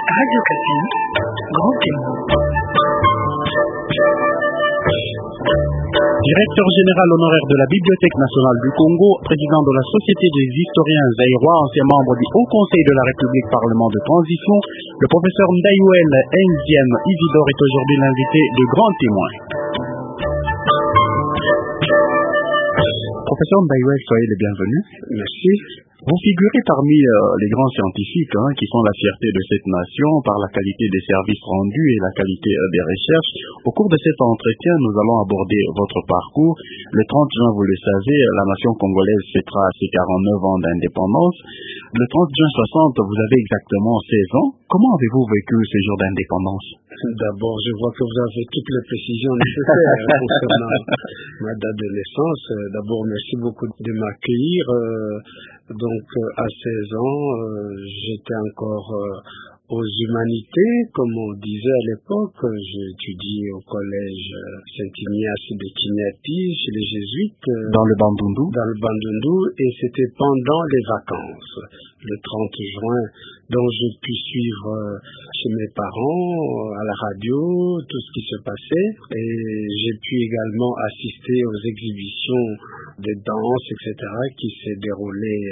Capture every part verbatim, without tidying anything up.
Radio Kapi, Grand Témoin. Directeur général honoraire de la Bibliothèque nationale du Congo, président de la Société des historiens zaïrois, ancien membre du Haut Conseil de la République Parlement de transition, le professeur Ndayouel Nziem Isidore est aujourd'hui l'invité de Grand Témoin. Professeur Ndayouel, soyez le bienvenu. Merci. Vous figurez parmi euh, les grands scientifiques hein, qui sont la fierté de cette nation par la qualité des services rendus et la qualité euh, des recherches. Au cours de cet entretien, nous allons aborder votre parcours. Le trente juin, vous le savez, la nation congolaise fêtera ses quarante-neuf ans d'indépendance. Le trente juin soixante, vous avez exactement seize ans. Comment avez-vous vécu ce jour d'indépendance? D'abord, je vois que vous avez toutes les précisions nécessaires concernant ma date de naissance. D'abord, merci beaucoup de m'accueillir. Donc, à seize ans, j'étais encore aux humanités, comme on disait à l'époque. J'ai étudié au collège Saint-Ignace de Kinyati, chez les Jésuites. Dans le Bandundu? Dans le Bandundu, et c'était pendant les vacances, le trente juin. Donc j'ai pu suivre chez mes parents, à la radio, tout ce qui se passait. Et j'ai pu également assister aux exhibitions de danse, et cetera, qui s'est déroulées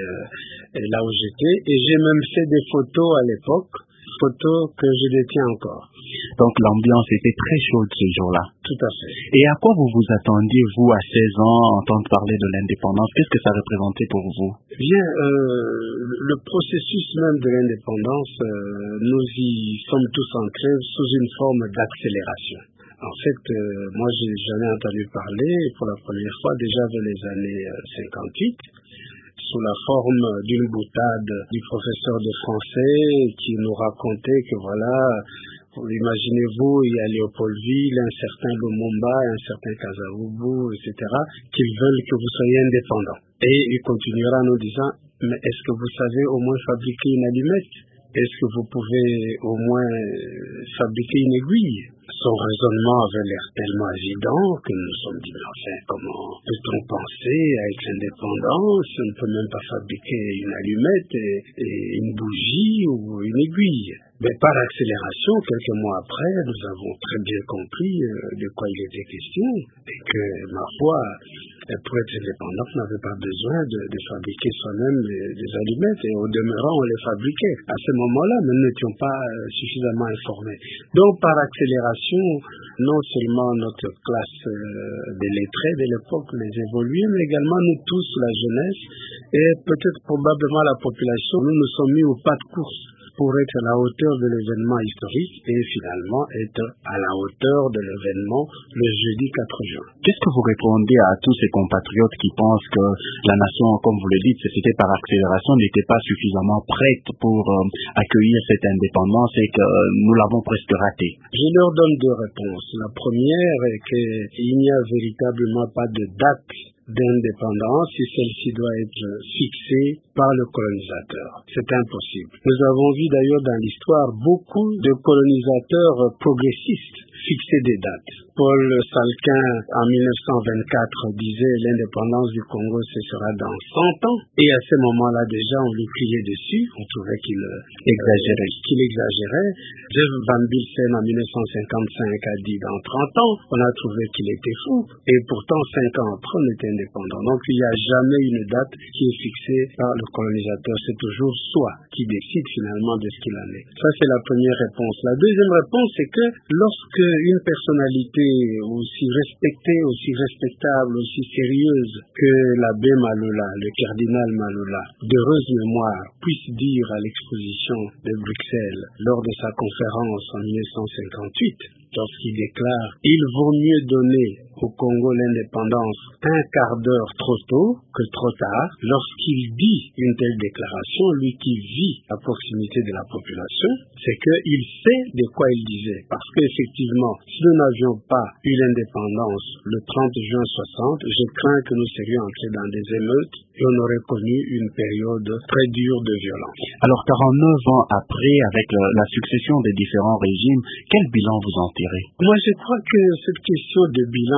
là où j'étais. Et j'ai même fait des photos à l'époque, photos que je détiens encore. Donc l'ambiance était très chaude ce jour-là. Tout à fait. Et à quoi vous vous attendiez, vous, à seize ans, entendre parler de l'indépendance? Qu'est-ce que ça représentait pour vous? Bien, euh, le processus même de l'indépendance, euh, nous y sommes tous entrés sous une forme d'accélération. En fait, euh, moi, j'ai jamais entendu parler, pour la première fois, déjà dans les années cinquante-huit, sous la forme d'une boutade du professeur de français qui nous racontait que voilà, imaginez-vous, il y a Léopoldville, un certain Lumumba, un certain Kasavubu, et cetera, qu'ils veulent que vous soyez indépendants. Et il continuera en nous disant, mais est-ce que vous savez au moins fabriquer une allumette? Est-ce que vous pouvez au moins fabriquer une aiguille? Son raisonnement avait l'air tellement évident que nous nous sommes dit, mais enfin, comment peut-on penser à être indépendance? On ne peut même pas fabriquer une allumette et, et une bougie ou une aiguille. Mais par accélération, quelques mois après, nous avons très bien compris euh, de quoi il était question et que, ma foi, pour être indépendant, on n'avait pas besoin de, de fabriquer soi-même des, des allumettes et au demeurant, on les fabriquait. À ce moment-là, nous n'étions pas euh, suffisamment informés. Donc, par accélération, non seulement notre classe euh, des lettrés de l'époque les évoluait, mais également nous tous, la jeunesse, et peut-être probablement la population, nous nous sommes mis au pas de course pour être à la hauteur de l'événement historique et finalement être à la hauteur de l'événement le jeudi quatre juin. Qu'est-ce que vous répondez à tous ces compatriotes qui pensent que la nation, comme vous le dites, c'était par accélération, n'était pas suffisamment prête pour euh, accueillir cette indépendance et que euh, nous l'avons presque ratée? Je leur donne deux réponses. La première est qu'il n'y a véritablement pas de date d'indépendance si celle-ci doit être fixée par le colonisateur. C'est impossible. Nous avons vu d'ailleurs dans l'histoire beaucoup de colonisateurs progressistes fixer des dates. Paul Salquin, en mille neuf cent vingt-quatre, disait l'indépendance du Congo, ce sera dans cent ans. Et à ce moment-là, déjà, on lui criait dessus. On trouvait qu'il exagérait. Qu'il exagérait. Jeff Van Bilsen, en mille neuf cent cinquante-cinq, a dit dans trente ans. On a trouvé qu'il était fou. Et pourtant, cinq ans après, on était indépendant. Donc, il n'y a jamais une date qui est fixée par le colonisateur. C'est toujours soi qui décide finalement de ce qu'il en est. Ça, c'est la première réponse. La deuxième réponse, c'est que lorsque une personnalité aussi respectée, aussi respectable, aussi sérieuse que l'abbé Maloula, le cardinal Maloula, d'heureuse mémoire, puisse dire à l'exposition de Bruxelles lors de sa conférence en mille neuf cent cinquante-huit, lorsqu'il déclare « Il vaut mieux donner au Congo l'indépendance un quart d'heure trop tôt que trop tard », lorsqu'il dit une telle déclaration, lui qui vit à proximité de la population, c'est qu'il sait de quoi il disait. Parce qu'effectivement, si nous n'avions pas eu l'indépendance le trente juin soixante, je crains que nous serions entrés dans des émeutes et on aurait connu une période très dure de violence. Alors, quarante-neuf ans après, avec le, la succession des différents régimes, quel bilan vous en tirez? Moi, je crois que cette question de bilan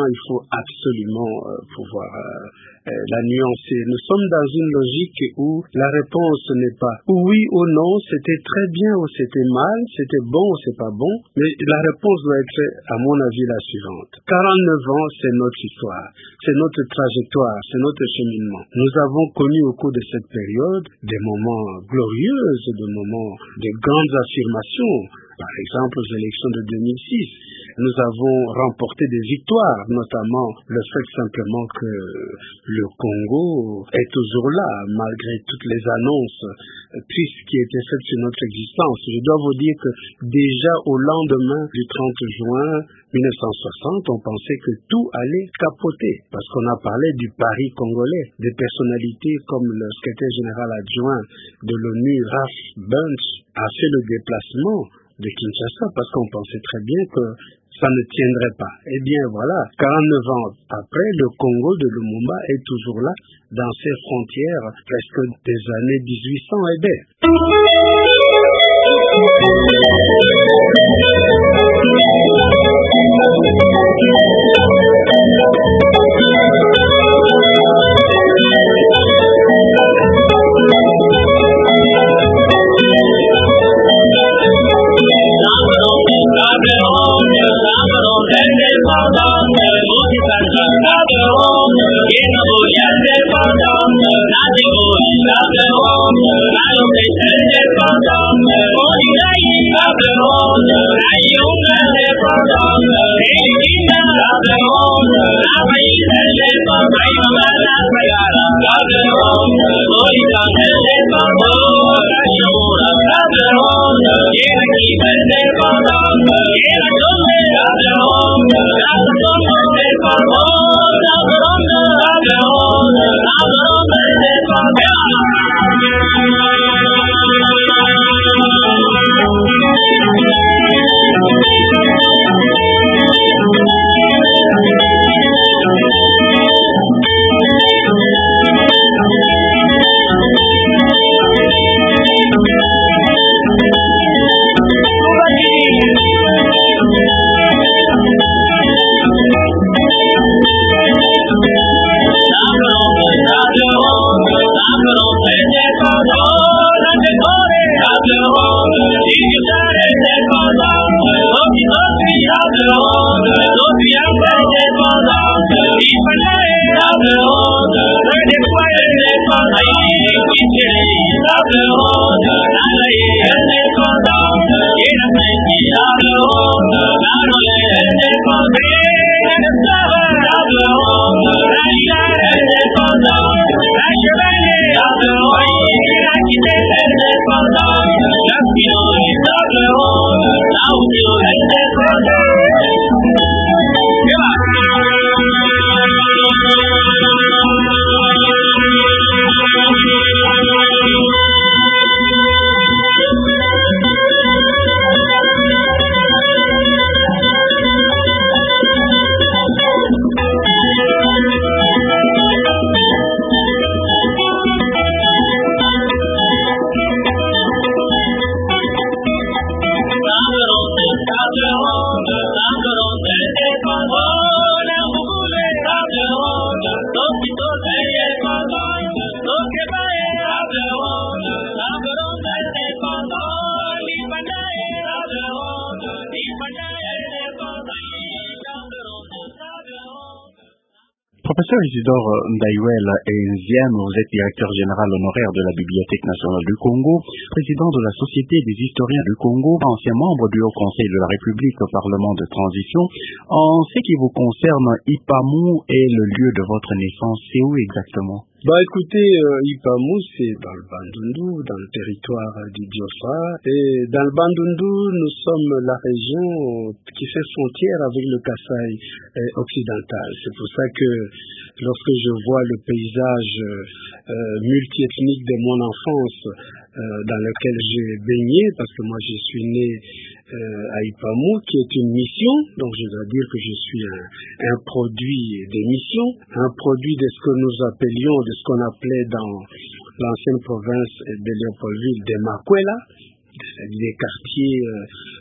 il faut absolument euh, pouvoir euh, euh, la nuancer. Nous sommes dans une logique où la réponse n'est pas oui ou non, c'était très bien ou c'était mal, c'était bon ou c'est pas bon, mais la réponse doit être, à mon avis, la suivante. quarante-neuf ans, c'est notre histoire, c'est notre trajectoire, c'est notre cheminement. Nous avons connu au cours de cette période des moments glorieux, des moments de grandes affirmations. Par exemple, aux élections de deux mille six, nous avons remporté des victoires, notamment le fait simplement que le Congo est toujours là, malgré toutes les annonces tristes qui étaient faites sur notre existence. Je dois vous dire que déjà au lendemain du trente juin mille neuf cent soixante, on pensait que tout allait capoter, parce qu'on a parlé du Paris congolais, des personnalités comme le secrétaire général adjoint de l'ONU, Ralph Bunche, a fait le déplacement de Kinshasa parce qu'on pensait très bien que ça ne tiendrait pas. Eh bien voilà, quarante-neuf ans après, le Congo de Lumumba est toujours là, dans ses frontières presque des années dix-huit cents et des. Professeur Isidore Ndaiwel Nziam, vous êtes directeur général honoraire de la Bibliothèque nationale du Congo, président de la Société des historiens du Congo, ancien membre du Haut Conseil de la République au Parlement de transition. En ce qui vous concerne, Ipamou est le lieu de votre naissance. C'est où exactement? Bah écoutez, euh, Ipamou, c'est dans le Bandundu, dans le territoire du Biafra. Et dans le Bandundu, nous sommes la région qui fait frontière avec le Kasaï euh, occidental. C'est pour ça que lorsque je vois le paysage euh, multiethnique de mon enfance euh, dans lequel j'ai baigné, parce que moi je suis né euh, à Ipamou, qui est une mission, donc je dois dire que je suis un, un produit des missions, un produit de ce que nous appelions, de ce qu'on appelait dans l'ancienne province de Léopoldville, des Makwela, c'est-à-dire des quartiers euh,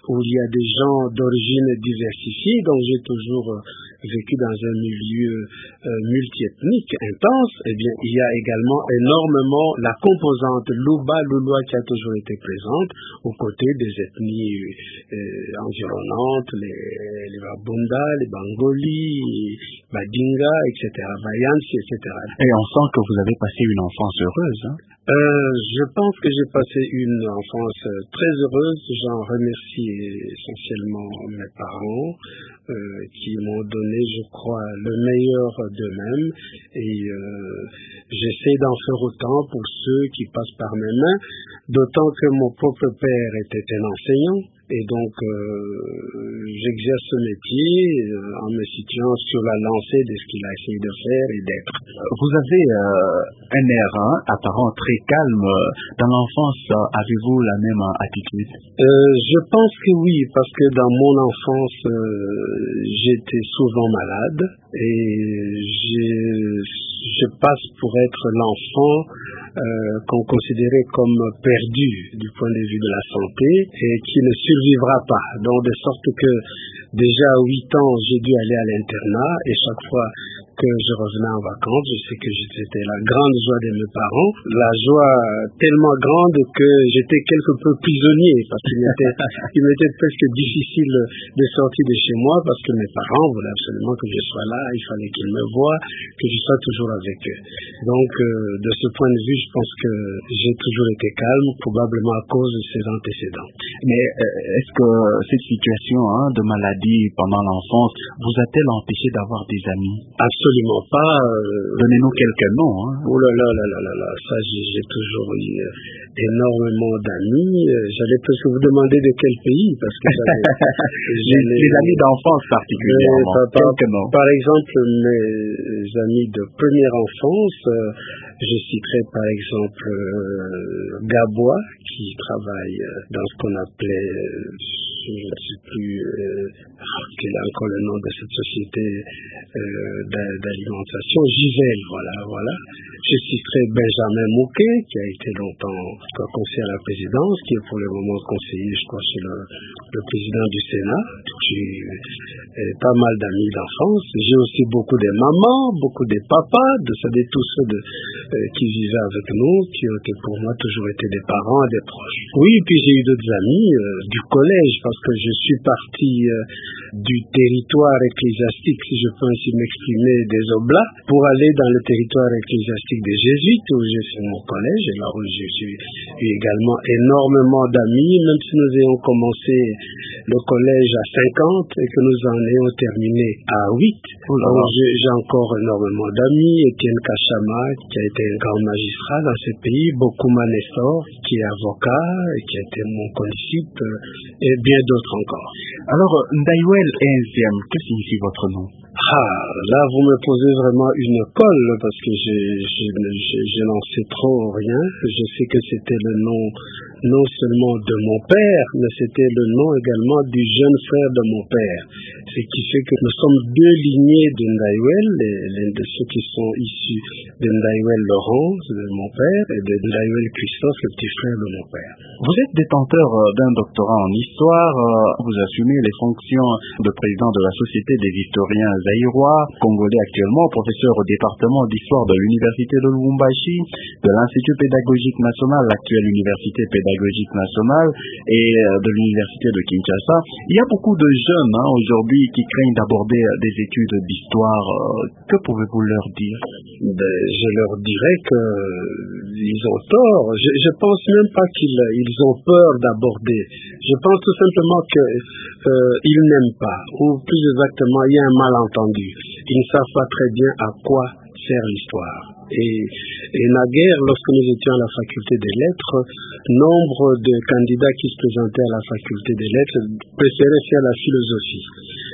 où il y a des gens d'origine diversifiée, donc j'ai toujours euh, vécu dans un milieu euh, multiethnique intense. Eh bien, il y a également énormément la composante Luba, Lulua qui a toujours été présente aux côtés des ethnies euh, environnantes, les, les Babunda, les Bangoli, Badinga, et cetera, Bayansi, et cetera. Et on sent que vous avez passé une enfance heureuse, hein? Euh, je pense que j'ai passé une enfance très heureuse. J'en remercie essentiellement mes parents euh, qui m'ont donné, je crois, le meilleur d'eux-mêmes. Et euh, j'essaie d'en faire autant pour ceux qui passent par mes mains, d'autant que mon propre père était un enseignant. Et donc, euh, j'exerce ce métier euh, en me situant sur la lancée de ce qu'il a essayé de faire et d'être. Vous avez euh, un air hein, apparent très calme. Dans l'enfance, euh, avez-vous la même euh, attitude? euh, Je pense que oui, parce que dans mon enfance, euh, j'étais souvent malade et je passe pour être l'enfant euh, qu'on considérait comme perdu du point de vue de la santé et qui ne survivra pas. Donc de sorte que déjà à huit ans, j'ai dû aller à l'internat et chaque fois que je revenais en vacances, je sais que c'était la grande joie de mes parents, la joie tellement grande que j'étais quelque peu prisonnier parce qu'il m'était, il m'était presque difficile de sortir de chez moi parce que mes parents voulaient absolument que je sois là, il fallait qu'ils me voient, que je sois toujours avec eux. Donc euh, de ce point de vue, je pense que j'ai toujours été calme, probablement à cause de ces antécédents. Mais euh, est-ce que cette situation hein, de maladie pendant l'enfance vous a-t-elle empêché d'avoir des amis? Absolument pas. Euh, Donnez-nous quelques noms. Hein. Oh là là là là là là, ça j'ai, j'ai toujours eu euh, énormément d'amis. Euh, j'allais presque vous demander de quel pays, parce que j'avais, les, les amis d'enfance particulièrement. Euh, par, quelques noms. Par exemple, mes amis de première enfance, euh, je citerai par exemple euh, Gabois, qui travaille dans ce qu'on appelait, euh, je ne sais plus euh, quel est encore le nom de cette société euh, d'alimentation, Gisèle, voilà, voilà. Je citerai Benjamin Mouquet, qui a été longtemps conseiller à la présidence, qui est pour le moment conseiller, je crois, chez le, le président du Sénat. J'ai euh, pas mal d'amis d'enfance. J'ai aussi beaucoup de mamans, beaucoup de papas, de, de tous ceux de, euh, qui vivaient avec nous, qui ont été pour moi toujours été des parents et des proches. Oui, puis j'ai eu d'autres amis euh, du collège, parce que je suis parti euh, du territoire ecclésiastique, si je peux ainsi m'exprimer, des Oblats, pour aller dans le territoire ecclésiastique des Jésuites, où j'ai fait mon collège, et là où j'ai eu également énormément d'amis, même si nous ayons commencé le collège à cinquante et que nous en ayons terminé à huit. Alors j'ai, j'ai encore énormément d'amis, Étienne Kachama, qui a été un grand magistrat dans ce pays, Bokuma Nestor, qui est avocat et qui a été mon condisciple, et bien d'autres encore. Alors, Ndaiwel Enziem, que signifie votre nom? Ah, là vous me posez vraiment une colle parce que je, je, je, je n'en sais trop rien. Je sais que c'était le nom non seulement de mon père, mais c'était le nom également du jeune frère de mon père. Ce qui fait que nous sommes deux lignées de Ndaiwel, l'un de ceux qui sont issus de Ndaiwel Laurent, de mon père, et de Ndaiwel Christophe, le petit frère de mon père. Vous êtes détenteur d'un doctorat en histoire, vous assumez les fonctions de président de la Société des historiens zaïrois, congolais actuellement, professeur au département d'histoire de l'Université de Lubumbashi, de l'Institut pédagogique national, l'actuelle Université pédagogique nationale, et de l'Université de Kinshasa. Il y a beaucoup de jeunes hein, aujourd'hui qui craignent d'aborder des études d'histoire. Que pouvez-vous leur dire? Ben, je leur dirais que ils ont tort. Je, je pense même pas qu'ils ils ont peur d'aborder. Je pense tout simplement que euh, ils n'aiment pas, ou plus exactement, il y a un malentendu. Ils ne savent pas très bien à quoi sert l'histoire. Et, et naguère, lorsque nous étions à la faculté des lettres, nombre de candidats qui se présentaient à la faculté des lettres préféraient faire la philosophie.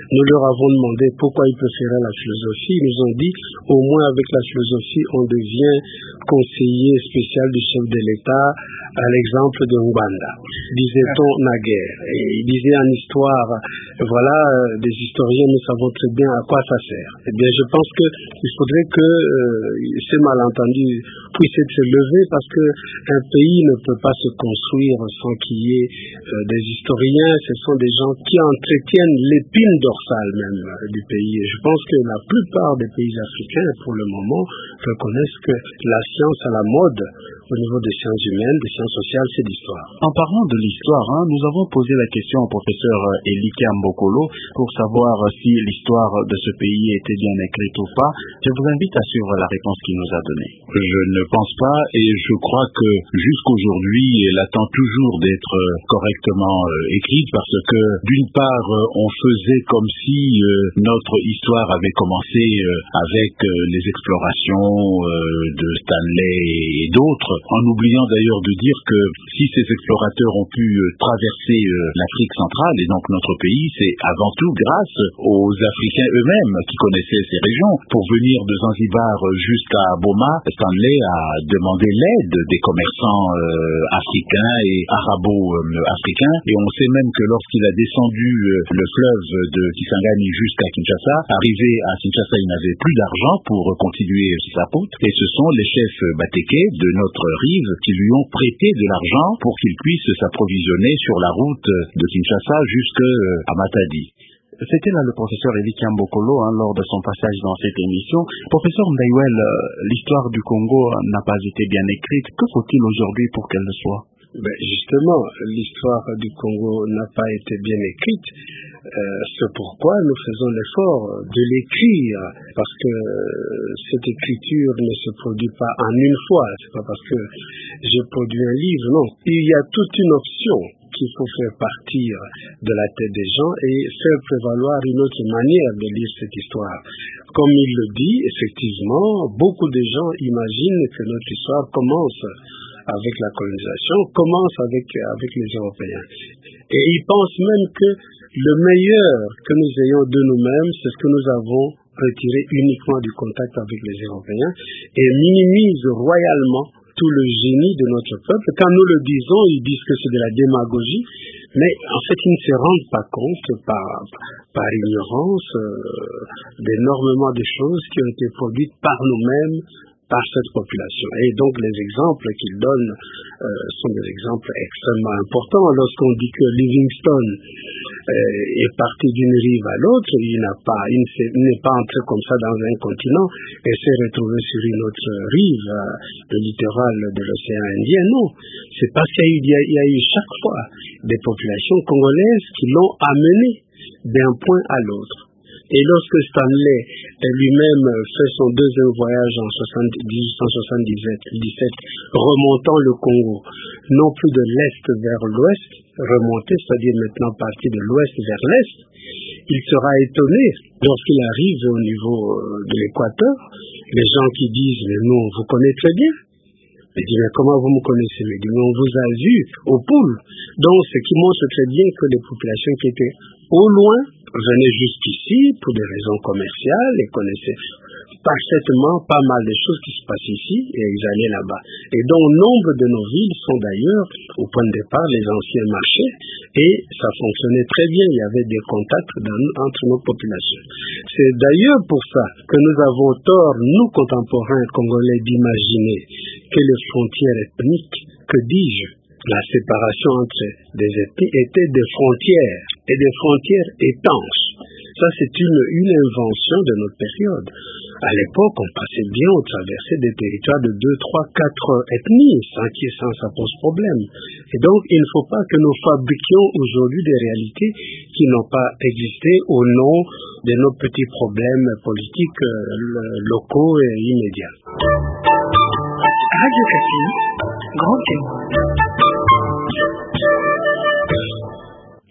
Nous leur avons demandé pourquoi ils préféraient la philosophie. Ils nous ont dit, au moins avec la philosophie, on devient conseiller spécial du chef de l'État, à l'exemple de Ngwanda, disait-on naguère. Et il disait en histoire, voilà, euh, des historiens, nous savons très bien à quoi ça sert. Eh bien, je pense qu'il faudrait que euh, ces malentendus puissent être levés, parce qu'un pays ne peut pas se construire sans qu'il y ait euh, des historiens. Ce sont des gens qui entretiennent l'épine dorsale même euh, du pays. Et je pense que la plupart des pays africains, pour le moment, reconnaissent que la science à la mode au niveau des sciences humaines, des sciences sociales, c'est l'histoire. En parlant de l'histoire, hein, nous avons posé la question au professeur Elika Mbokolo pour savoir si l'histoire de ce pays était bien écrite ou pas. Je vous invite à suivre la réponse qu'il nous a donnée. Je ne pense pas, et je crois que jusqu'aujourd'hui, elle attend toujours d'être correctement euh, écrite, parce que d'une part, euh, on faisait comme si euh, notre histoire avait commencé euh, avec euh, les explorations euh, de Stanley et d'autres, en oubliant d'ailleurs de dire que si ces explorateurs ont pu euh, traverser euh, l'Afrique centrale et donc notre pays, c'est avant tout grâce aux Africains eux-mêmes qui connaissaient ces régions. Pour venir de Zanzibar jusqu'à Boma, Stanley a demandé l'aide des commerçants euh, africains et arabo-africains, et on sait même que lorsqu'il a descendu euh, le fleuve de Kisangani jusqu'à Kinshasa, arrivé à Kinshasa, il n'avait plus d'argent pour continuer sa route, et ce sont les chefs batékés de notre rive qui lui ont prêté de l'argent pour qu'il puisse s'approvisionner sur la route de Kinshasa jusqu'à Matadi. C'était là le professeur Elika Mbokolo hein, lors de son passage dans cette émission. Professeur Ndaiwel, euh, l'histoire du Congo n'a pas été bien écrite. Que faut-il aujourd'hui pour qu'elle le soit? Ben justement, l'histoire du Congo n'a pas été bien écrite. Euh, c'est pourquoi nous faisons l'effort de l'écrire, parce que cette écriture ne se produit pas en une fois. C'est pas parce que j'ai produit un livre, non. Il y a toute une option qu'il faut faire partir de la tête des gens et faire prévaloir une autre manière de lire cette histoire. Comme il le dit, effectivement, beaucoup de gens imaginent que notre histoire commence avec la colonisation, commence avec, avec les Européens. Et ils pensent même que le meilleur que nous ayons de nous-mêmes, c'est ce que nous avons retiré uniquement du contact avec les Européens, et minimisent royalement tout le génie de notre peuple. Quand nous le disons, ils disent que c'est de la démagogie, mais en fait, ils ne se rendent pas compte par, par ignorance euh, d'énormément de choses qui ont été produites par nous-mêmes, par cette population. Et donc les exemples qu'il donne euh, sont des exemples extrêmement importants. Lorsqu'on dit que Livingstone euh, est parti d'une rive à l'autre, il n'a pas, il n'est pas entré comme ça dans un continent et s'est retrouvé sur une autre rive, euh, le littoral de l'océan Indien. Non, c'est parce qu'il y a eu, il y a eu chaque fois des populations congolaises qui l'ont amené d'un point à l'autre. Et lorsque Stanley lui-même fait son deuxième voyage en dix-huit cent soixante-dix-sept, remontant le Congo, non plus de l'Est vers l'Ouest, remonter, c'est-à-dire maintenant partir de l'Ouest vers l'Est, il sera étonné lorsqu'il arrive au niveau de l'équateur, les gens qui disent « mais nous, on vous connaît très bien ». Il dit, mais comment vous me connaissez? Il dit, mais on vous a vu au pôle. Donc, ce qui montre très bien que les populations qui étaient au loin venaient jusqu'ici pour des raisons commerciales et connaissaient parfaitement pas mal de choses qui se passent ici et ils allaient là-bas. Et donc, nombre de nos villes sont d'ailleurs, au point de départ, les anciens marchés et ça fonctionnait très bien. Il y avait des contacts dans, entre nos populations. C'est d'ailleurs pour ça que nous avons tort, nous contemporains congolais, d'imaginer que les frontières ethniques, que dis-je, la séparation entre des ethnies étaient des frontières et des frontières étanches. Ça, c'est une, une invention de notre période. À l'époque, on passait bien, on traversait des territoires de deux, trois, quatre ethnies, sans qui sans ça pose problème. Et donc, il ne faut pas que nous fabriquions aujourd'hui des réalités qui n'ont pas existé au nom de nos petits problèmes politiques euh, locaux et immédiats. Radio Kapi, Grand Témoin.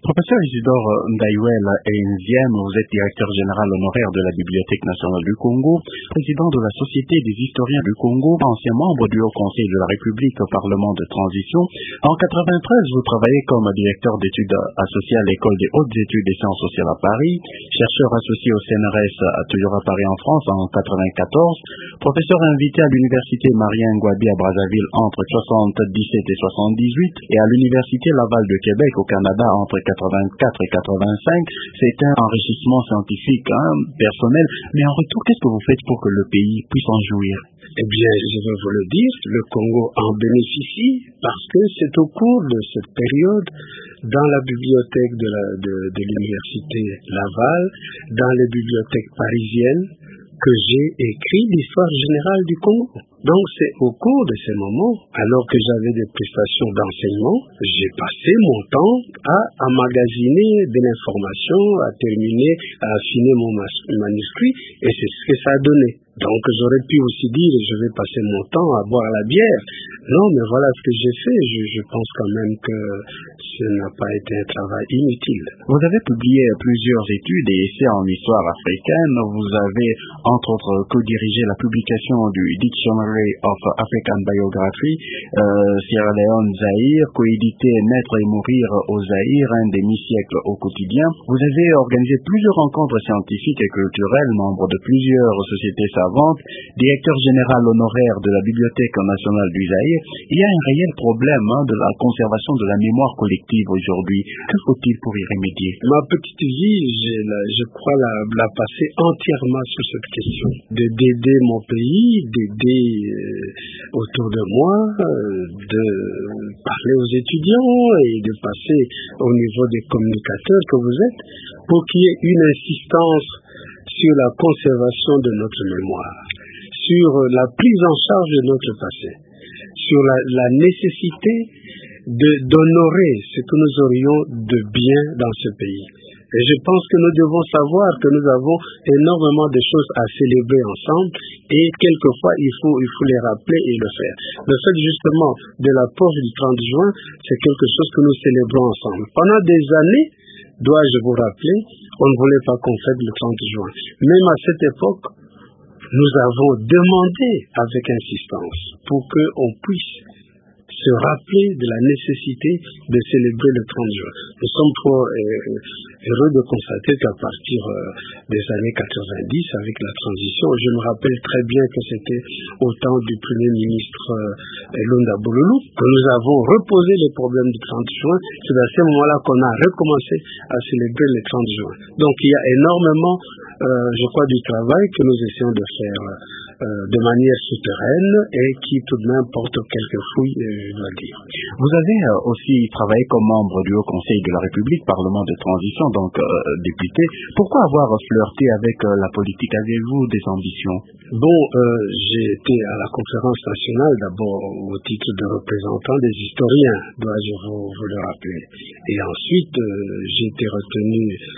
Professeur Isidore Ndaiwel Enziem, vous êtes directeur général honoraire de la Bibliothèque nationale du Congo, président de la Société des historiens du Congo, ancien membre du Haut Conseil de la République au Parlement de transition. En quatre-vingt-treize, vous travaillez comme directeur d'études associé à l'École des hautes études et sciences sociales à Paris, chercheur associé au C N R S toujours à Paris en France en quatre-vingt-quatorze, professeur invité à l'Université Marien-Ngouabi à Brazzaville entre soixante-dix-sept et soixante-dix-huit et à l'Université Laval de Québec au Canada entre quatre-vingt-quatre et quatre-vingt-cinq. C'est un enrichissement scientifique, hein, personnel, mais en retour, qu'est-ce que vous faites pour que le pays puisse en jouir? Eh bien, je vais vous le dire, le Congo en bénéficie parce que c'est au cours de cette période, dans la bibliothèque de, la, de, de l'Université Laval, dans les bibliothèques parisiennes, que j'ai écrit l'histoire générale du Congo. Donc c'est au cours de ces moments, alors que j'avais des prestations d'enseignement, j'ai passé mon temps à emmagasiner de l'information, à terminer, à affiner mon manuscrit, et c'est ce que ça a donné. Donc j'aurais pu aussi dire, je vais passer mon temps à boire la bière. Non, mais voilà ce que j'ai fait. Je, je pense quand même que ce n'a pas été un travail inutile. Vous avez publié plusieurs études et essais en histoire africaine. Vous avez, entre autres, co-dirigé la publication du Dictionary of African Biography, euh, Sierra Leone, Zaïre, coédité Naître et mourir au Zaïre, un demi-siècle au quotidien. Vous avez organisé plusieurs rencontres scientifiques et culturelles, membre de plusieurs sociétés savantes, directeur général honoraire de la Bibliothèque nationale du Zaïre. Il y a un réel problème hein, de la conservation de la mémoire collective aujourd'hui. Que faut-il pour y remédier? Ma petite vie, je, la, je crois la, la passer entièrement sur cette question. De d'aider mon pays, d'aider euh, autour de moi, euh, de parler aux étudiants et de passer au niveau des communicateurs que vous êtes, pour qu'il y ait une insistance sur la conservation de notre mémoire, sur la prise en charge de notre passé, sur la, la nécessité de, d'honorer ce que nous aurions de bien dans ce pays. Et je pense que nous devons savoir que nous avons énormément de choses à célébrer ensemble et quelquefois il faut, il faut les rappeler et le faire. Le fait justement de la porte du trente juin, c'est quelque chose que nous célébrons ensemble. Pendant des années, dois-je vous rappeler, on ne voulait pas qu'on fête le trente juin. Même à cette époque, nous avons demandé avec insistance pour qu'on puisse se rappeler de la nécessité de célébrer le trente juin. Nous sommes trop euh, heureux de constater qu'à partir euh, des années quatre-vingt-dix, avec la transition, je me rappelle très bien que c'était au temps du Premier ministre euh, Lunda Bololo que nous avons reposé les problèmes du trente juin. C'est à ce moment-là qu'on a recommencé à célébrer le trente juin. Donc il y a énormément, euh, je crois, du travail que nous essayons de faire euh, de manière souterraine et qui tout de même porte quelques fruits, euh, je dois dire. Vous avez euh, aussi travaillé comme membre du Haut Conseil de la République, Parlement de transition, donc euh, député. Pourquoi avoir flirté avec euh, la politique? Avez-vous des ambitions? Bon, euh, j'ai été à la conférence nationale d'abord au titre de représentant des historiens, dois-je vous, vous le rappeler. Et ensuite, euh, j'ai été retenu,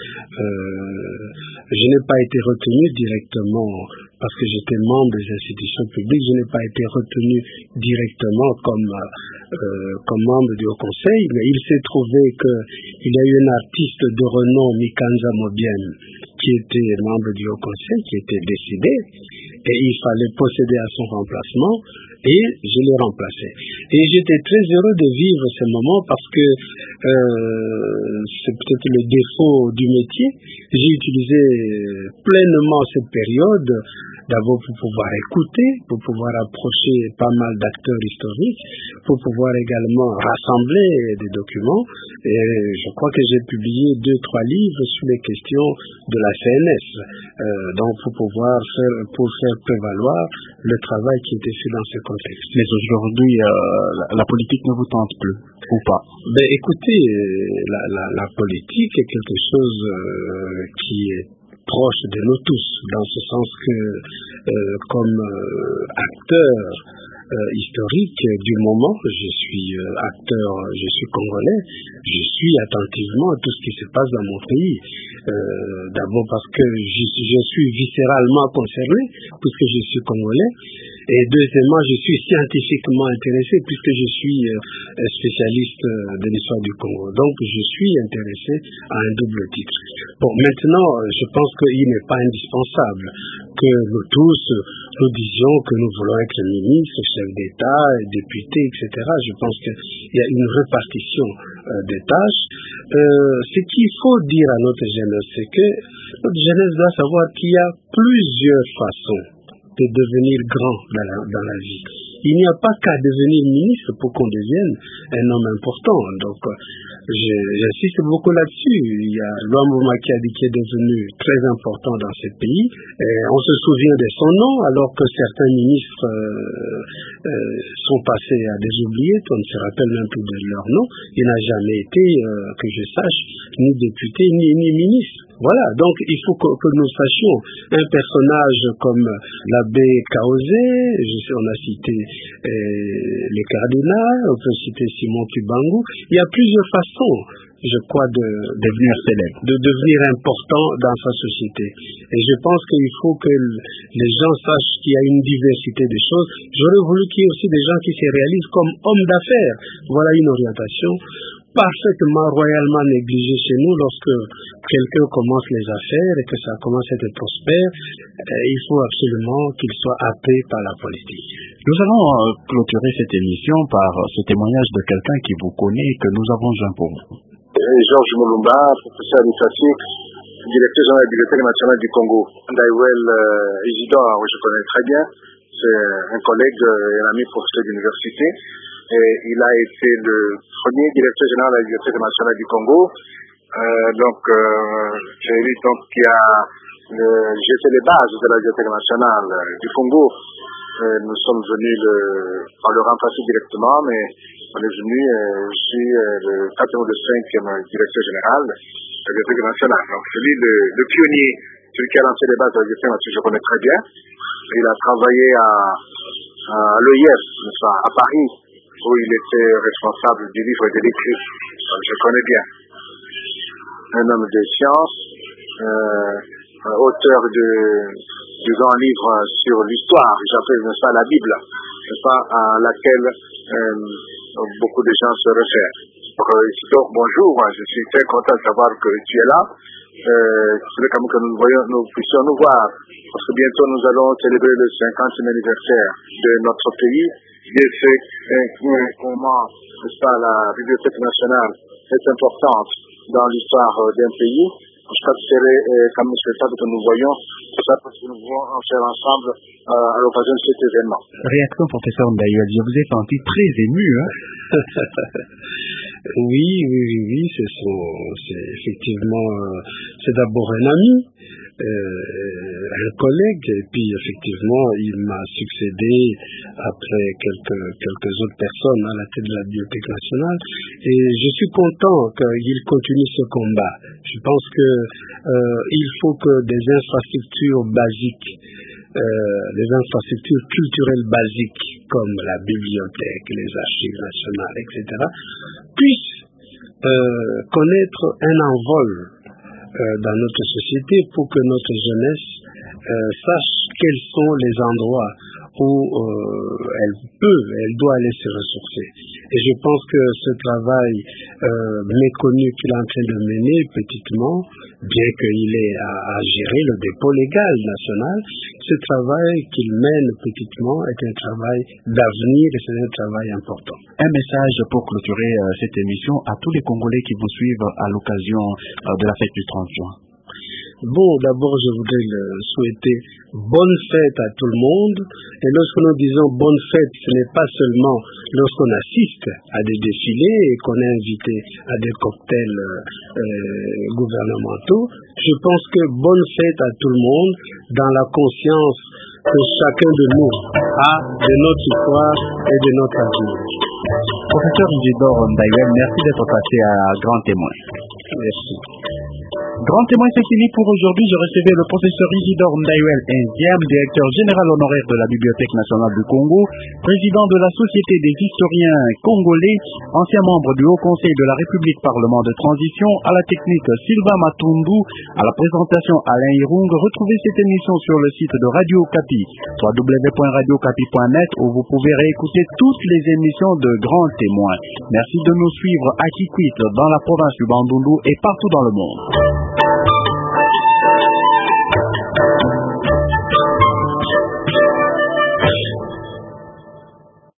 euh, je n'ai pas été retenu directement parce que j'étais membre des institutions publiques, je n'ai pas été retenu directement comme, euh, comme membre du Haut Conseil, mais il s'est trouvé qu'il y a eu un artiste de renom, Mikanza Mobienne, qui était membre du Haut Conseil, qui était décédé, et il fallait procéder à son remplacement, et je l'ai remplacé. Et j'étais très heureux de vivre ce moment parce que euh, c'est peut-être le défaut du métier. J'ai utilisé pleinement cette période, d'abord pour pouvoir écouter, pour pouvoir approcher pas mal d'acteurs historiques, pour pouvoir également rassembler des documents. Et je crois que j'ai publié deux, trois livres sur les questions de la C N S, euh, donc pour pouvoir faire, pour faire prévaloir le travail qui était fait dans ce contexte. Mais aujourd'hui, euh, la, la politique ne vous tente plus, ou pas? Ben écoutez, la, la, la politique est quelque chose euh, qui est proche de nous tous, dans ce sens que, euh, comme euh, acteur euh, historique du moment, je suis euh, acteur, je suis congolais, je suis attentivement à tout ce qui se passe dans mon pays. Euh, d'abord parce que je, je suis viscéralement concerné, puisque je suis congolais, Et deuxièmement, je suis scientifiquement intéressé puisque je suis spécialiste de l'histoire du Congo. Donc, je suis intéressé à un double titre. Bon, maintenant, je pense qu'il n'est pas indispensable que nous tous, nous disions que nous voulons être ministres, chefs d'État, députés, et cetera. Je pense qu'il y a une répartition euh, des tâches. Euh, ce qu'il faut dire à notre jeunesse, c'est que notre jeunesse doit savoir qu'il y a plusieurs façons de devenir grand dans la, dans la vie. Il n'y a pas qu'à devenir ministre pour qu'on devienne un homme important. Donc, j'insiste beaucoup là-dessus. Il y a Luambo Makiadi qui est devenu très important dans ce pays. Et on se souvient de son nom, alors que certains ministres euh, euh, sont passés à des oubliettes. On ne se rappelle même plus de leur nom. Il n'a jamais été, euh, que je sache, ni député, ni, ni ministre. Voilà, donc il faut que, que nous sachions un personnage comme l'abbé Kaosé, je sais, on a cité euh, les cardinals, on peut citer Simon Kibangu. Il y a plusieurs façons, je crois, de devenir célèbre, de devenir important dans sa société. Et je pense qu'il faut que les gens sachent qu'il y a une diversité de choses. J'aurais voulu qu'il y ait aussi des gens qui se réalisent comme hommes d'affaires. Voilà une orientation parfaitement royalement négligée chez nous lorsque quelqu'un commence les affaires et que ça commence à être prospère. Euh, il faut absolument qu'il soit happé par la politique. Nous allons euh, clôturer cette émission par euh, ce témoignage de quelqu'un qui vous connaît et que nous avons joint pour vous. Georges Mulumba, professeur administratif, directeur général de la Bibliothèque nationale du Congo. Daïwel euh, Isidore, je connais très bien, c'est un collègue et un ami professeur d'université. Et il a été le premier directeur général de la Bibliothèque nationale du Congo. Euh, donc, euh, c'est lui donc, qui a euh, jeté les bases de la Bibliothèque nationale du Congo. Euh, nous sommes venus le, en le remplacer directement, mais on est venu, euh, je suis euh, le quatrième ou le cinquième directeur général de la Bibliothèque nationale. Donc, c'est lui le, le pionnier, celui qui a lancé les bases de la Bibliothèque nationale, je connais très bien. Il a travaillé à, à l'E I F, à Paris, où il était responsable du livre et de l'écrit. Je connais bien. Un homme de science, euh, auteur de, du grand livre sur l'histoire, j'appelle ça la Bible, pas, à laquelle euh, beaucoup de gens se réfèrent. Donc, bonjour, je suis très content de savoir que tu es là. Euh, je voulais quand même que nous, voyons, nous puissions nous voir, parce que bientôt nous allons célébrer le cinquantième anniversaire de notre pays. J'ai fait euh, comment ça, la Bibliothèque nationale est importante dans l'histoire euh, d'un pays. Je crois que ce serait euh, quand même souhaitable que nous voyions ça, parce que nous pouvons en faire ensemble euh, à l'occasion de cet événement. Réaction, professeur Ndaïwel, je vous ai senti très ému. Hein? Oui, oui, oui, oui, c'est, son, c'est effectivement, euh, c'est d'abord un ami, euh, un collègue, et puis effectivement, il m'a succédé après quelques, quelques autres personnes à la tête de la Bibliothèque nationale, et je suis content qu'il continue ce combat. Je pense que euh, il faut que des infrastructures basiques, euh, les infrastructures culturelles basiques, comme la bibliothèque, les archives nationales, et cetera, puissent euh, connaître un envol euh, dans notre société pour que notre jeunesse euh, sache quels sont les endroits où euh, elle peut, elle doit aller se ressourcer. Et je pense que ce travail euh, méconnu qu'il est en train de mener petitement, bien qu'il ait à, à gérer le dépôt légal national, ce travail qu'il mène petitement est un travail d'avenir et c'est un travail important. Un message pour clôturer euh, cette émission à tous les Congolais qui vous suivent à l'occasion euh, de la fête du trente juin. Bon, d'abord, je voudrais le souhaiter bonne fête à tout le monde. Et lorsque nous disons bonne fête, ce n'est pas seulement lorsqu'on assiste à des défilés et qu'on est invité à des cocktails euh, gouvernementaux. Je pense que bonne fête à tout le monde dans la conscience que chacun de nous a de notre histoire et de notre avenir. Professeur Isidore Ndaïwel, merci d'être passé à Grand Témoin. Merci. Grand témoin, c'est fini pour aujourd'hui. Je recevais le professeur Isidore Ndaiwel Ndiam, directeur général honoraire de la Bibliothèque nationale du Congo, président de la Société des historiens congolais, ancien membre du Haut Conseil de la République Parlement de transition, à la technique Sylvain Matundu, à la présentation Alain Irung. Retrouvez cette émission sur le site de Radio Okapi, w w w point radio okapi point net, où vous pouvez réécouter toutes les émissions de Grands Témoins. Merci de nous suivre à Kikwit, dans la province du Bandundu et partout dans le monde.